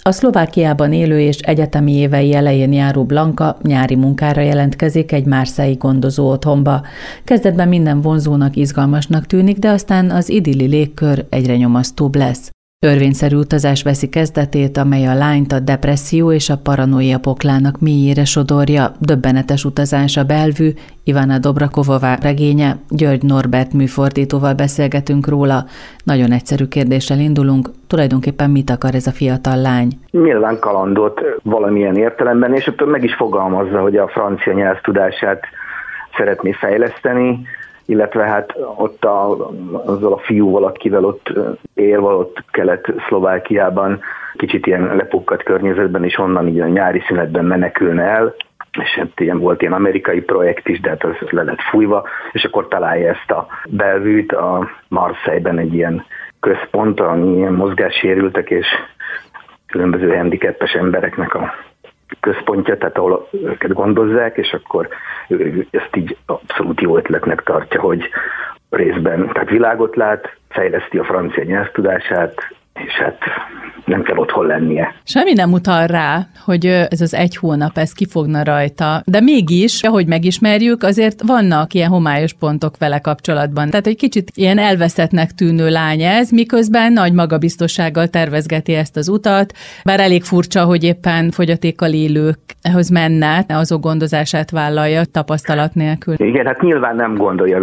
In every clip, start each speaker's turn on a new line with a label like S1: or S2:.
S1: A Szlovákiában élő és egyetemi évei elején járó Blanka nyári munkára jelentkezik egy marseille-i gondozó otthonba. Kezdetben minden vonzónak, izgalmasnak tűnik, de aztán az idilli légkör egyre nyomasztóbb lesz. Örvényszerű utazás veszi kezdetét, amely a lányt a depresszió és a paranoia poklának mélyére sodorja. Döbbenetes utazás a Bellevue, Ivana Dobrakovová regénye, György Norbert műfordítóval beszélgetünk róla. Nagyon egyszerű kérdéssel indulunk, tulajdonképpen mit akar ez a fiatal lány?
S2: Nyilván kalandot valamilyen értelemben, és ott meg is fogalmazza, hogy a francia nyelvtudását szeretné fejleszteni, illetve hát ott azzal a fiúval, akivel ott él, ott Kelet-Szlovákiában, kicsit ilyen lepukkadt környezetben, és onnan így a nyári szünetben menekülne el, és hát volt ilyen amerikai projekt is, de hát az le lett fújva, és akkor találja ezt a Bellevue-t, a Marseille-ben egy ilyen központ, ami ilyen mozgássérültek és különböző handicappes embereknek a központja, tehát ahol őket gondozzák, és akkor ő ezt így abszolút jó ötletnek tartja, hogy részben tehát világot lát, fejleszti a francia nyelvtudását, és hát nem kell otthon lennie.
S1: Semmi nem utal rá, hogy ez az 1 hónap, ez kifogna rajta, de mégis, ahogy megismerjük, azért vannak ilyen homályos pontok vele kapcsolatban. Tehát egy kicsit ilyen elveszettnek tűnő lány ez, miközben nagy magabiztossággal tervezgeti ezt az utat, bár elég furcsa, hogy éppen fogyatékkal élőkhez menne, azok gondozását vállalja tapasztalat nélkül.
S2: Igen, hát nyilván nem gondolta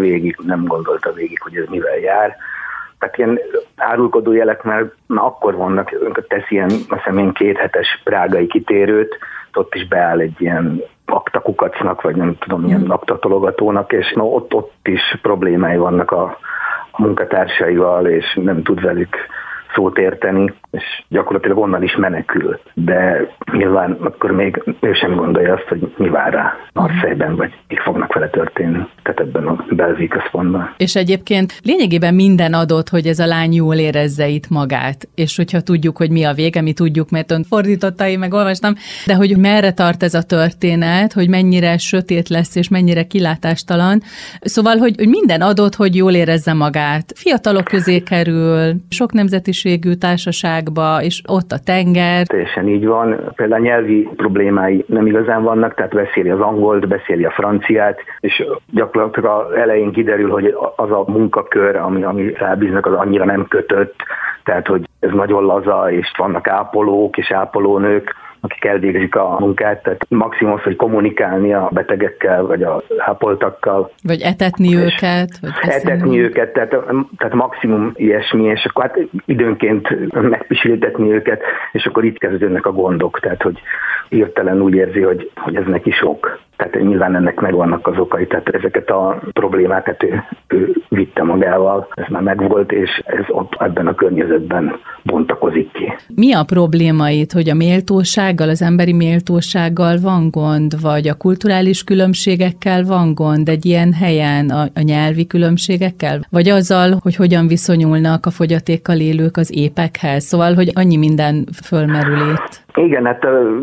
S2: végig, hogy ez mivel jár. Tehát ilyen árulkodó jelek már akkor vannak, tesz ilyen, azt hiszem, ilyen 2 hetes prágai kitérőt, ott is beáll egy ilyen aktakukacnak, vagy nem tudom, ilyen aktatologatónak, és ott is problémái vannak a munkatársaival, és nem tud velük szót érteni, és gyakorlatilag onnan is menekül. De nyilván akkor még ő sem gondolja azt, hogy mi vár rá Marseille-ben, vagy mik fognak vele történni, tehát ebben a Bellevue központban.
S1: És egyébként lényegében minden adott, hogy ez a lány jól érezze itt magát, és hogyha tudjuk, hogy mi a vége, mi tudjuk, mert ön fordította, én meg olvastam, de hogy merre tart ez a történet, hogy mennyire sötét lesz, és mennyire kilátástalan. Szóval, hogy minden adott, hogy jól érezze magát. Fiatalok közé kerül, sok nemzetiségű társaságba, és ott a tenger.
S2: Teljesen így van. Például a nyelvi problémái nem igazán vannak, tehát beszéli az angolt, beszéli a franciát, és gyakorlatilag az elején kiderül, hogy az a munkakör, ami rábíznak, az annyira nem kötött, tehát hogy ez nagyon laza, és vannak ápolók és ápolónők, akik elvégzik a munkát, tehát maximum az, hogy kommunikálni a betegekkel, vagy a ápoltakkal.
S1: Vagy etetni őket.
S2: Etetni őket, tehát maximum ilyesmi, és akkor hát időnként megpisiltetni őket, és akkor itt kezdődnek a gondok, tehát hogy hirtelen úgy érzi, hogy ez neki sok. Tehát nyilván ennek megvannak az okai, tehát ezeket a problémákat ő vitte magával, ez már megvolt, és ez ott ebben a környezetben bontakozik ki.
S1: Mi a probléma itt, hogy a méltósággal, az emberi méltósággal van gond, vagy a kulturális különbségekkel van gond egy ilyen helyen, a nyelvi különbségekkel, vagy azzal, hogy hogyan viszonyulnak a fogyatékkal élők az épekhez? Szóval, hogy annyi minden fölmerül itt.
S2: Igen, hát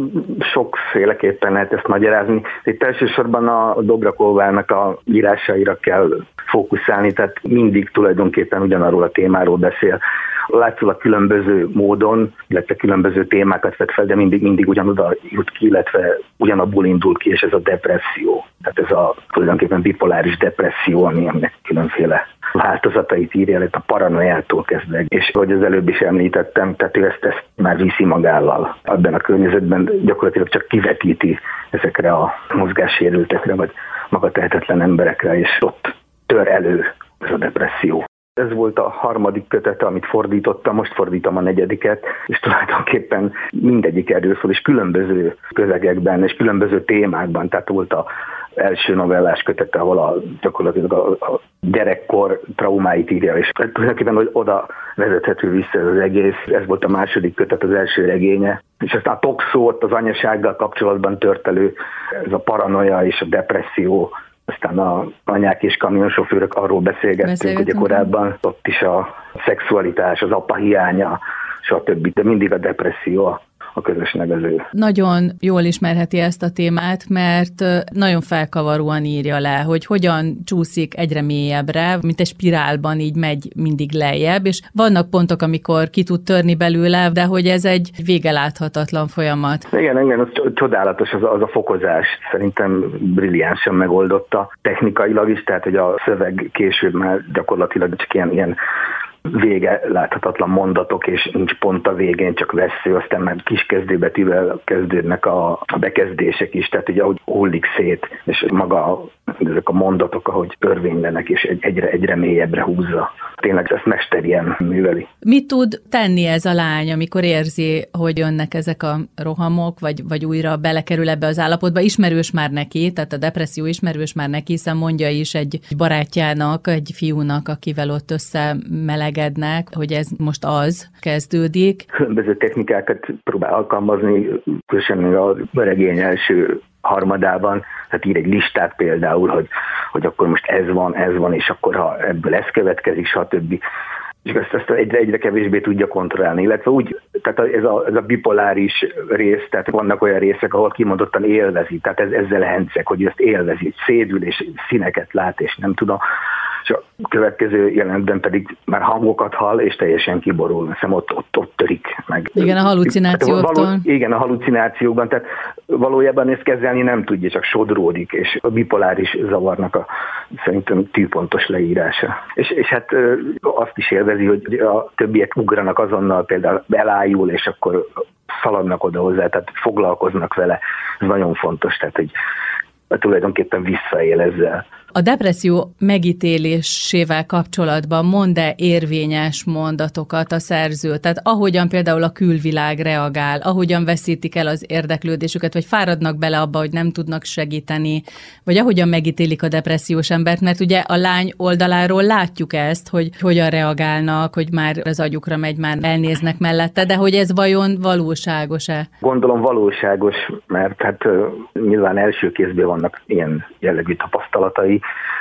S2: sokféleképpen lehet ezt magyarázni. Itt elsősorban a Dobrakovának a írásaira kell fókuszálni, tehát mindig tulajdonképpen ugyanarról a témáról beszél. Látszólag különböző módon, illetve különböző témákat vett fel, de mindig ugyanoda jut ki, illetve ugyanabból indul ki, és ez a depresszió. Tehát ez a tulajdonképpen bipoláris depresszió, aminek különféle változatait írja, illetve a paranoiától kezdve. És ahogy az előbb is említettem, tehát ő ezt már viszi magával. Ebben a környezetben gyakorlatilag csak kivetíti ezekre a mozgássérültekre, vagy magatehetetlen emberekre, és ott tör elő ez a depresszió. Ez volt a 3. kötete, amit fordítottam, most fordítom a 4., és tulajdonképpen mindegyik erről szól, és különböző közegekben, és különböző témákban, tehát volt a első novellás kötete, ahol gyakorlatilag a gyerekkor traumáit írja, és tulajdonképpen hogy oda vezethető vissza az egész. Ez volt a 2. kötet, az első regénye. És aztán a toxó, ott az anyasággal kapcsolatban tört elő, ez a paranoia és a depresszió. Aztán a anyák és kamionsofőrök, arról beszélgettünk, ugye korábban, ott is a szexualitás, az apa hiánya, stb. De mindig a depresszió a közös nevező.
S1: Nagyon jól ismerheti ezt a témát, mert nagyon felkavaróan írja le, hogy hogyan csúszik egyre mélyebbre, mint egy spirálban így megy mindig lejjebb, és vannak pontok, amikor ki tud törni belőle, de hogy ez egy vége láthatatlan folyamat.
S2: Igen, engem az csodálatos az a fokozás. Szerintem brilliánsan megoldotta technikailag is, tehát hogy a szöveg később már gyakorlatilag csak ilyen vége láthatatlan mondatok, és nincs pont a végén, csak vesző, aztán már kis kezdőbetűvel kezdődnek a bekezdések is, tehát ugye ahogy hullik szét, és maga ezek a mondatok, ahogy örvénylenek, és egyre mélyebbre húzza. Tényleg ezt mesterien műveli.
S1: Mit tud tenni ez a lány, amikor érzi, hogy jönnek ezek a rohamok, vagy újra belekerül ebbe az állapotba? Ismerős már neki, tehát a depresszió ismerős már neki, hiszen mondja is egy barátjának, egy fiúnak, akivel ott összemelegednek, hogy ez most az kezdődik.
S2: Különböző technikákat próbál alkalmazni, különösen még a regény első harmadában, tehát ír egy listát például, hogy akkor most ez van, és akkor ha ebből ez következik, stb. És ezt egyre kevésbé tudja kontrollálni, illetve úgy, tehát ez a bipoláris rész, tehát vannak olyan részek, ahol kimondottan élvezi, tehát ezzel henceg, hogy ezt élvezi, szédül, és színeket lát, és nem tudom. És a következő jelenetben pedig már hangokat hall, és teljesen kiborul. Hiszem ott törik meg.
S1: Igen, a halucinációktól.
S2: Igen, a halucinációkban, tehát valójában ezt kezelni nem tudja, csak sodródik, és a bipoláris zavarnak a szerintem tűpontos leírása. És hát azt is élvezi, hogy a többiek ugranak azonnal, például belájul, és akkor szaladnak oda hozzá, tehát foglalkoznak vele. Ez nagyon fontos, tehát hogy tulajdonképpen visszaél ezzel.
S1: A depresszió megítélésével kapcsolatban mond-e érvényes mondatokat a szerző? Tehát ahogyan például a külvilág reagál, ahogyan veszítik el az érdeklődésüket, vagy fáradnak bele abba, hogy nem tudnak segíteni, vagy ahogyan megítélik a depressziós embert, mert ugye a lány oldaláról látjuk ezt, hogy hogyan reagálnak, hogy már az agyukra megy, már elnéznek mellette, de hogy ez vajon valóságos-e?
S2: Gondolom valóságos, mert hát nyilván első kézből vannak ilyen jellegű tapasztalatai,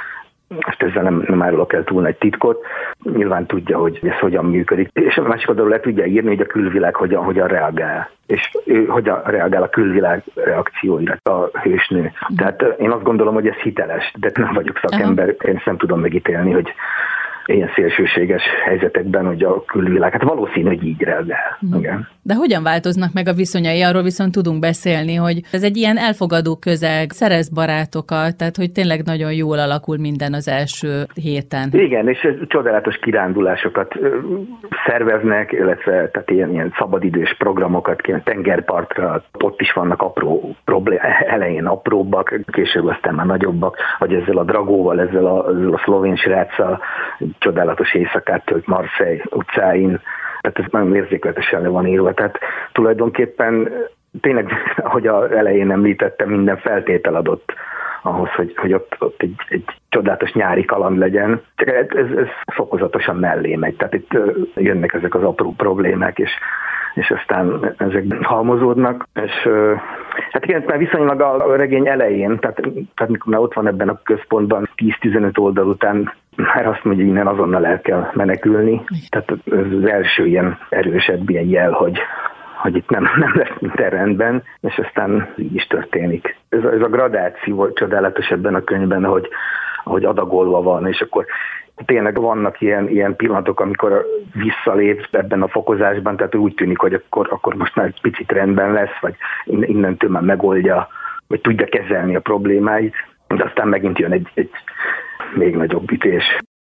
S2: ezt ezzel nem árulok el túl nagy titkot. Nyilván tudja, hogy ez hogyan működik. És a másik oldalról le tudja írni, hogy a külvilág hogyan reagál. És ő hogyan reagál a külvilág reakcióira, a hősnő. Tehát én azt gondolom, hogy ez hiteles, de nem vagyok szakember. Én ezt nem tudom megítélni, hogy ilyen szélsőséges helyzetekben, hogy a külvilág, hát valószínű, hogy így reagál. Igen.
S1: De hogyan változnak meg a viszonyai? Arról viszont tudunk beszélni, hogy ez egy ilyen elfogadó közeg, szerez barátokat, tehát hogy tényleg nagyon jól alakul minden az első héten. Igen,
S2: és csodálatos kirándulásokat szerveznek, illetve tehát ilyen szabadidős programokat, tengerpartra, ott is vannak apró elején apróbbak, később aztán már nagyobbak, vagy ezzel a Dragóval, ezzel a szlovén sráccal csodálatos éjszakát tölt Marseille utcáin, tehát ez nagyon érzékletesen le van írva. Tehát tulajdonképpen tényleg, ahogy az elején említettem, minden feltétel adott ahhoz, hogy ott egy csodálatos nyári kaland legyen. Csak ez fokozatosan mellé megy. Tehát itt jönnek ezek az apró problémák, és aztán ezek halmozódnak, és hát igen, már viszonylag a regény elején, tehát mikor már ott van ebben a központban 10-15 oldal után, már azt mondja, hogy innen azonnal el kell menekülni. Tehát ez az első ilyen erősebb ilyen jel, hogy itt nem lesz minden rendben, és aztán így is történik. Ez a gradáció csodálatos ebben a könyvben, ahogy adagolva van, és akkor tényleg vannak ilyen pillanatok, amikor visszalép ebben a fokozásban, tehát úgy tűnik, hogy akkor most már egy picit rendben lesz, vagy innentől már megoldja, vagy tudja kezelni a problémáit, de aztán megint jön egy még nagyobb ütés.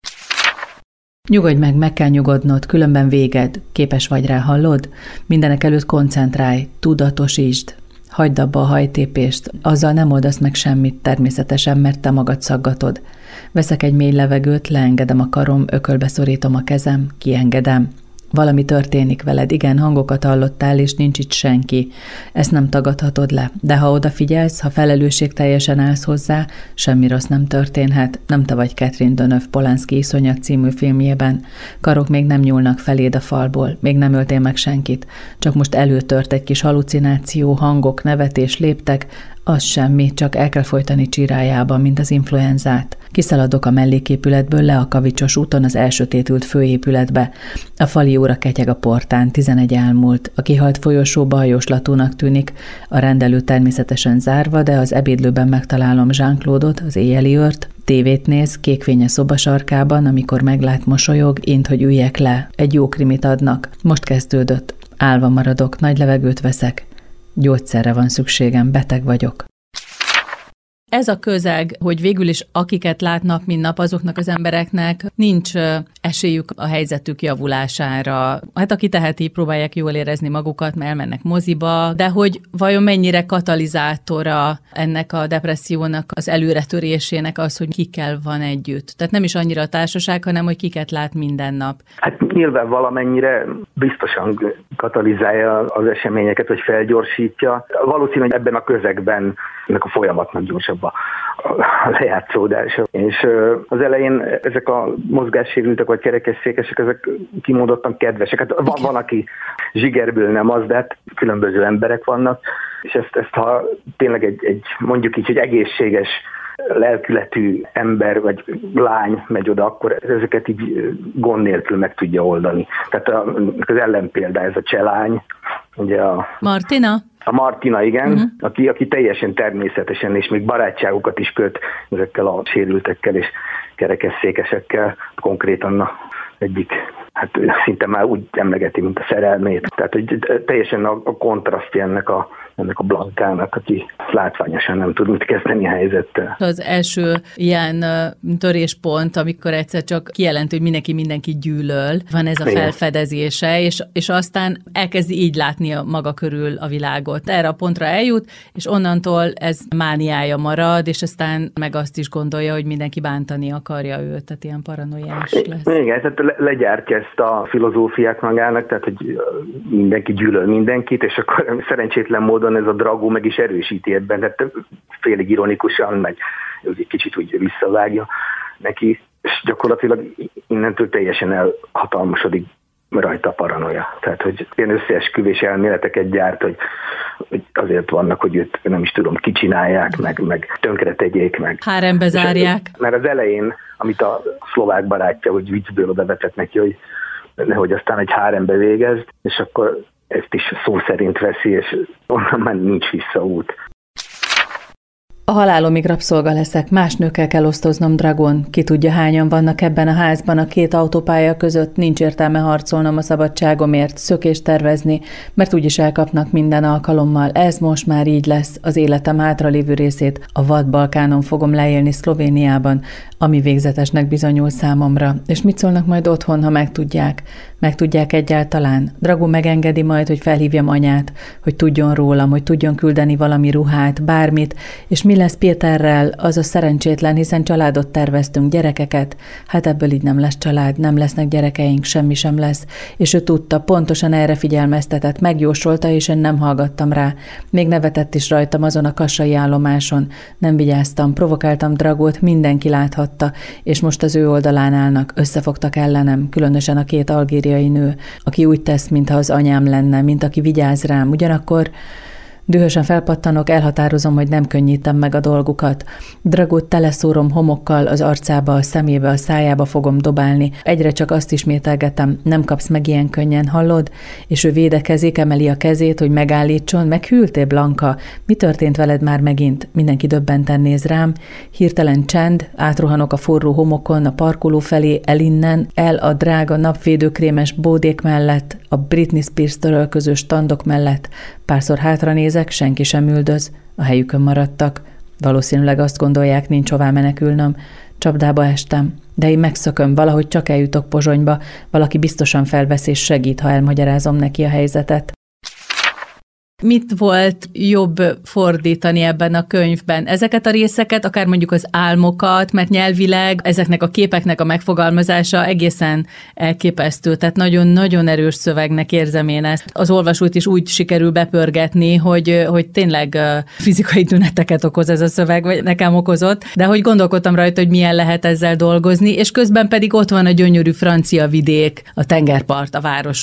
S1: Nyugodj meg kell nyugodnod, különben véged. Képes vagy rá, hallod? Mindenek előtt koncentrálj, tudatosítsd. Hagyd abba a hajtépést, azzal nem oldasz meg semmit természetesen, mert te magad szaggatod. Veszek egy mély levegőt, leengedem a karom, ökölbe szorítom a kezem, kiengedem. Valami történik veled, igen, hangokat hallottál, és nincs itt senki. Ezt nem tagadhatod le, de ha odafigyelsz, ha felelősségteljesen állsz hozzá, semmi rossz nem történhet. Nem te vagy Catherine Deneuve Polanski Iszonyat című filmjében. Karok még nem nyúlnak feléd a falból, még nem öltél meg senkit. Csak most előtört egy kis halucináció, hangok, nevetés, léptek, az semmi, csak el kell folytani csirájába, mint az influenzát. Kiszaladok a melléképületből le a Kavicsos úton az elsötétült főépületbe. A fali óra ketyeg a portán, 11 elmúlt. A kihalt folyosó baljoslatúnak tűnik. A rendelő természetesen zárva, de az ebédlőben megtalálom Jean-Claude-ot, az éjjeli őrt. Tévét néz, kékfény a szoba sarkában, amikor meglát, mosolyog, int, hogy üljek le. Egy jó krimit adnak. Most kezdődött. Álva maradok, nagy levegőt veszek. Gyógyszerre van szükségem, beteg vagyok. Ez a közeg, hogy végül is akiket lát nap, mint nap, azoknak az embereknek nincs esélyük a helyzetük javulására. Hát aki teheti, próbálják jól érezni magukat, mert elmennek moziba, de hogy vajon mennyire katalizátora ennek a depressziónak, az előretörésének az, hogy kikkel van együtt. Tehát nem is annyira a társaság, hanem hogy kiket lát minden nap.
S2: Hát nyilván valamennyire biztosan katalizálja az eseményeket, vagy felgyorsítja. Valószínűleg ebben a közegben ennek a folyamatnak gyorsabb a lejátszódása. És az elején ezek a mozgássérültek vagy kerekesszékesek, ezek kimondottan kedvesek. Hát van, aki zsigerből nem az, de hát különböző emberek vannak, és ezt ha tényleg egy mondjuk így, hogy egészséges lelkületű ember vagy lány megy oda, akkor ezeket így gond nélkül meg tudja oldani. Tehát az ellenpélda ez a cselány, ugye
S1: Martina?
S2: A Martina, igen, aki teljesen természetesen, és még barátságokat is köt ezekkel a sérültekkel és kerekesszékesekkel, konkrétan egyik, hát szinte már úgy emlegeti, mint a szerelmét. Tehát hogy teljesen a kontrasztja ennek a Blankának, aki látványosan nem tud mit kezdeni a helyzettel.
S1: Az első ilyen töréspont, amikor egyszer csak kijelent, hogy mindenki gyűlöl, van ez a felfedezése, és aztán elkezdi így látni a maga körül a világot. Erre a pontra eljut, és onnantól ez mániája marad, és aztán meg azt is gondolja, hogy mindenki bántani akarja őt, tehát ilyen paranoiás lesz. Igen,
S2: tehát legyártja ezt a filozófiát magának, tehát hogy mindenki gyűlöl mindenkit, és akkor szerencsétlen módon ez a Drago meg is erősíti ebben, tehát félig ironikusan, meg egy kicsit úgy visszavágja neki, és gyakorlatilag innentől teljesen elhatalmasodik rajta a paranoia. Tehát, hogy ilyen összeesküvés elméleteket gyárt, hogy azért vannak, hogy őt nem is tudom, kicsinálják, meg tönkre tegyék, meg.
S1: Hárembe zárják.
S2: Mert az elején, amit a szlovák barátja, hogy viccből odavetett neki, hogy nehogy aztán egy hárembe végezd, és akkor ezt is szó szerint veszi, és onnan már nincs visszaút.
S1: A halálomig rabszolga leszek, más nőkkel kell osztoznom, Dragon. Ki tudja, hányan vannak ebben a házban, a két autópálya között, nincs értelme harcolnom a szabadságomért, szökést tervezni, mert úgyis elkapnak minden alkalommal. Ez most már így lesz, az életem hátralévő részét a Vad-Balkánon fogom leélni, Szlovéniában, ami végzetesnek bizonyul számomra. És mit szólnak majd otthon, ha megtudják? Megtudják egyáltalán? Dragon megengedi majd, hogy felhívjam anyát, hogy tudjon rólam, hogy tudjon küldeni valami ruhát, bármit, és mi lesz Péterrel, az a szerencsétlen, hiszen családot terveztünk, gyerekeket. Hát ebből így nem lesz család, nem lesznek gyerekeink, semmi sem lesz. És ő tudta, pontosan erre figyelmeztetett, megjósolta, és én nem hallgattam rá. Még nevetett is rajtam azon a kassai állomáson. Nem vigyáztam, provokáltam Dragót, mindenki láthatta, és most az ő oldalán állnak, összefogtak ellenem, különösen a két algériai nő, aki úgy tesz, mintha az anyám lenne, mint aki vigyáz rám. Ugyanakkor dühösen felpattanok, elhatározom, hogy nem könnyítem meg a dolgukat. Dragót teleszórom homokkal, az arcába, a szemébe, a szájába fogom dobálni. Egyre csak azt ismételgetem, nem kapsz meg ilyen könnyen, hallod? És ő védekezik, emeli a kezét, hogy megállítson. Meghűltél, Blanka? Mi történt veled már megint? Mindenki döbbenten néz rám. Hirtelen csend, átrohanok a forró homokon, a parkoló felé, el a drága napvédőkrémes bódék mellett, a Britney Spears törölköző standok mellett. Párszor hátranézek, senki sem üldöz, a helyükön maradtak. Valószínűleg azt gondolják, nincs hová menekülnöm. Csapdába estem, de én megszököm, valahogy csak eljutok Pozsonyba, valaki biztosan felvesz és segít, ha elmagyarázom neki a helyzetet. Mit volt jobb fordítani ebben a könyvben? Ezeket a részeket, akár mondjuk az álmokat, mert nyelvileg ezeknek a képeknek a megfogalmazása egészen elképesztő, tehát nagyon-nagyon erős szövegnek érzem én ezt. Az olvasót is úgy sikerül bepörgetni, hogy tényleg fizikai tüneteket okoz ez a szöveg, vagy nekem okozott, de hogy gondolkodtam rajta, hogy milyen lehet ezzel dolgozni, és közben pedig ott van a gyönyörű francia vidék, a tengerpart, a városok.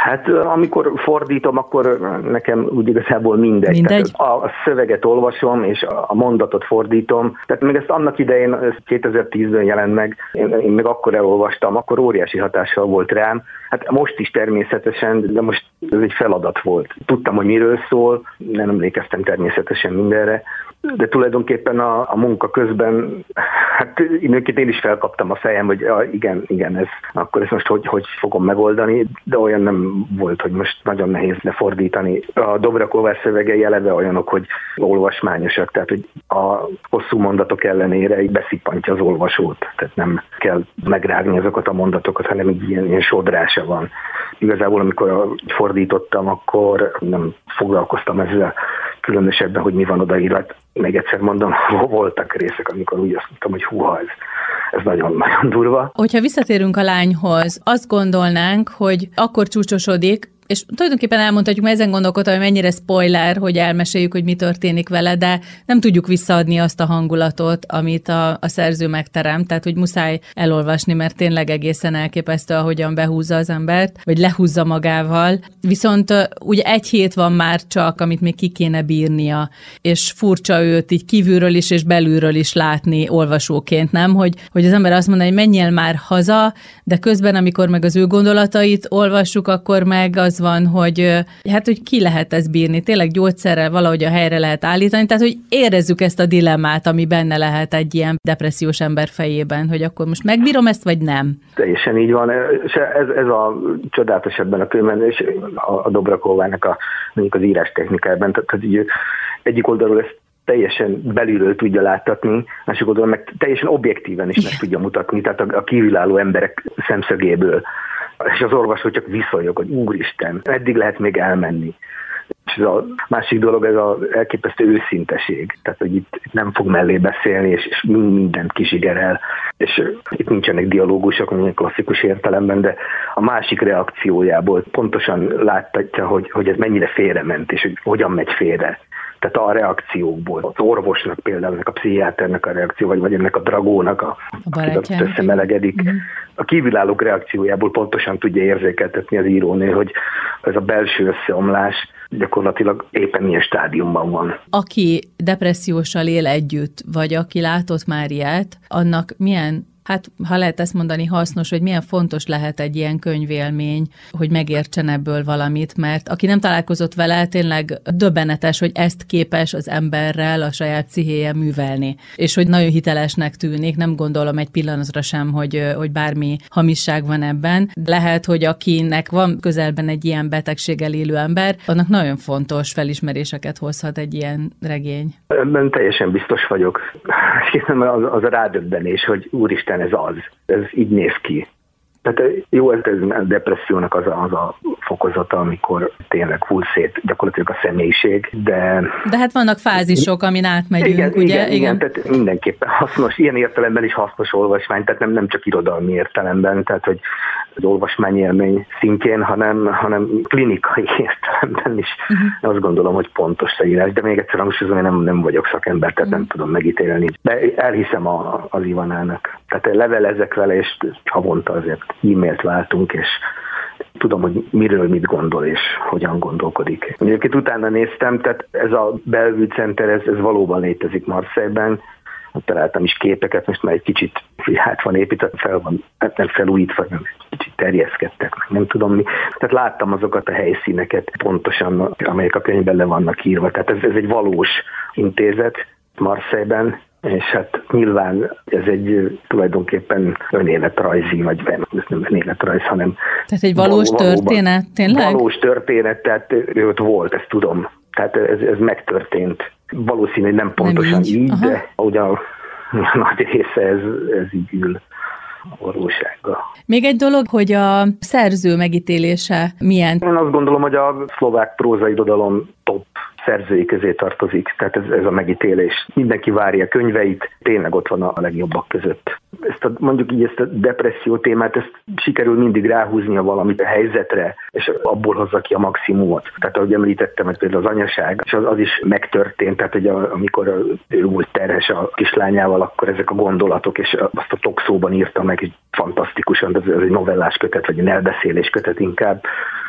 S2: Hát amikor fordítom, akkor nekem úgy igazából mindegy. A szöveget olvasom, és a mondatot fordítom. Tehát még ezt annak idején, 2010-ben jelent meg, én még akkor elolvastam, akkor óriási hatással volt rám. Hát most is természetesen, de most ez egy feladat volt. Tudtam, hogy miről szól, nem emlékeztem természetesen mindenre, de tulajdonképpen a munka közben, hát én is felkaptam a fejem, hogy igen, akkor ezt most hogy fogom megoldani, de olyan nem volt, hogy most nagyon nehéz lefordítani. A Dobrakovár szövegei eleve olyanok, hogy olvasmányosak, tehát hogy a hosszú mondatok ellenére így beszippantja az olvasót, tehát nem kell megrágni azokat a mondatokat, hanem így ilyen sodrása van. Igazából, amikor fordítottam, akkor nem foglalkoztam ezzel különösebben, hogy mi van odaírva. Még egyszer mondom, voltak részek, amikor úgy azt mondtam, hogy húha, ez nagyon-nagyon durva.
S1: Hogyha visszatérünk a lányhoz, azt gondolnánk, hogy akkor csúcsosodik, és tulajdonképpen elmondhatjuk, mert ezen gondolkodtam, hogy mennyire spoiler, hogy elmeséljük, hogy mi történik vele, de nem tudjuk visszaadni azt a hangulatot, amit a szerző megteremt, tehát hogy muszáj elolvasni, mert tényleg egészen elképesztő, ahogyan behúzza az embert, vagy lehúzza magával. Viszont ugye egy hét van már csak, amit még ki kéne bírnia, és furcsa őt így kívülről is és belülről is látni olvasóként, nem? Hogy az ember azt mondja, hogy menjél már haza, de közben, amikor meg az ő gondolatait olvassuk, akkor meg az van, hogy ki lehet ezt bírni, tényleg gyógyszerrel valahogy a helyre lehet állítani, tehát hogy érezzük ezt a dilemmát, ami benne lehet egy ilyen depressziós ember fejében, hogy akkor most megbírom ezt, vagy nem?
S2: Teljesen így van, és ez a csodálatos ebben a könyvben, és a Dobrakovának mondjuk az írás technikájában, tehát hogy egyik oldalról ezt teljesen belülről tudja láttatni, másik oldalon meg teljesen objektíven is meg tudja mutatni, tehát a kívülálló emberek szemszögéből. És az olvasó csak viszonyog, hogy úristen, eddig lehet még elmenni. És ez a másik dolog, ez az elképesztő őszinteség. Tehát, hogy itt nem fog mellé beszélni, és mindent kizsigerel. És itt nincsenek dialógusok, mondjuk klasszikus értelemben, de a másik reakciójából pontosan láttatja, hogy ez mennyire félrement, és hogy hogyan megy félre. Tehát a reakciókból, az orvosnak például, ennek a pszichiáternek a reakció, vagy ennek a dragónak, aki összemelegedik. A kívülállók reakciójából pontosan tudja érzékeltetni az írónő, hogy ez a belső összeomlás gyakorlatilag éppen milyen stádiumban van.
S1: Aki depresszióssal él együtt, vagy aki látott már ilyet, annak milyen, ha lehet ezt mondani, hasznos, hogy milyen fontos lehet egy ilyen könyvélmény, hogy megértsen ebből valamit, mert aki nem találkozott vele, tényleg döbbenetes, hogy ezt képes az emberrel a saját pszichéje művelni. És hogy nagyon hitelesnek tűnik, nem gondolom egy pillanatra sem, hogy bármi hamisság van ebben. Lehet, hogy akinek van közelben egy ilyen betegséggel élő ember, annak nagyon fontos felismeréseket hozhat egy ilyen regény.
S2: Ebben teljesen biztos vagyok. Az a rádöbbenés, hogy úristen, ez így néz ki. Tehát jó, ez a depressziónak az a fokozata, amikor tényleg hull szét gyakorlatilag a személyiség, de...
S1: De hát vannak fázisok, amin átmegyünk, ugye?
S2: Igen, tehát mindenképpen hasznos, ilyen értelemben is hasznos olvasmány, tehát nem csak irodalmi értelemben, tehát hogy az olvasmányélmény szintjén, hanem klinikai értelemben is. Azt gondolom, hogy pontos leírás, de még egyszer hangsúlyozom, hogy nem vagyok szakember, tehát nem tudom megítélni. De elhiszem az Ivanának. Tehát levelezek vele, és havonta azért e-mailt váltunk, és tudom, hogy miről mit gondol, és hogyan gondolkodik. Egyébként utána néztem, tehát ez a Bellevue Center, ez valóban létezik Marseille-ben. Találtam is képeket, most már egy kicsit hát van építve, nem felújítva, nem kicsit terjeszkedtek, nem tudom mi. Tehát láttam azokat a helyszíneket pontosan, amelyek a könyvben le vannak írva. Tehát ez egy valós intézet Marseille-ben, és hát nyilván ez egy tulajdonképpen önéletrajzi, vagy nem önéletrajz, hanem...
S1: Tehát egy valós történet, tényleg?
S2: Valós történet, tehát ő ott volt, ezt tudom. Tehát ez megtörtént. Valószínű, hogy nem pontosan nem így, de ugye a nagy része ez így ül a valósággal.
S1: Még egy dolog, hogy a szerző megítélése milyen?
S2: Én azt gondolom, hogy a szlovák prózairodalom top szerzői közé tartozik, tehát ez a megítélés. Mindenki várja a könyveit, tényleg ott van a legjobbak között. Mondjuk így ezt a depresszió témát, ezt sikerül mindig ráhúznia valamit a helyzetre, és abból hozza ki a maximumot. Tehát ahogy említettem, ez például az anyaság, és az is megtörtént, tehát hogy amikor ő volt terhes a kislányával, akkor ezek a gondolatok, és azt a tokszóban írta meg, fantasztikusan, ez egy novellás kötet, vagy egy elbeszélés kötet inkább.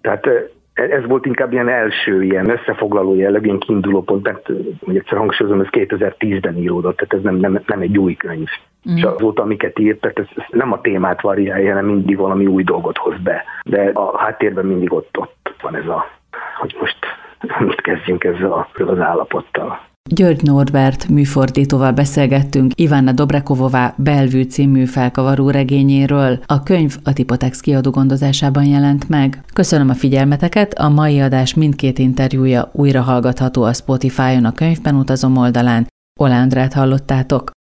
S2: Tehát ez volt inkább ilyen első, ilyen összefoglaló jellegű, ilyen kiinduló pont, tehát hogy egyszer hangsúlyozom, ez 2010-ben íródott, tehát ez nem egy új könyv. És azóta, amiket írt, tehát ez nem a témát variálja, hanem mindig valami új dolgot hoz be. De a háttérben mindig ott van ez hogy most mit kezdjünk ezzel az állapottal.
S1: György Norbert műfordítóval beszélgettünk Ivana Dobrekovová Bellevue című felkavaró regényéről. A könyv a Tipotex kiadó gondozásában jelent meg. Köszönöm a figyelmeteket, a mai adás mindkét interjúja újra hallgatható a Spotify-on a Könyvben utazom oldalán. Oláh Andrát hallottátok.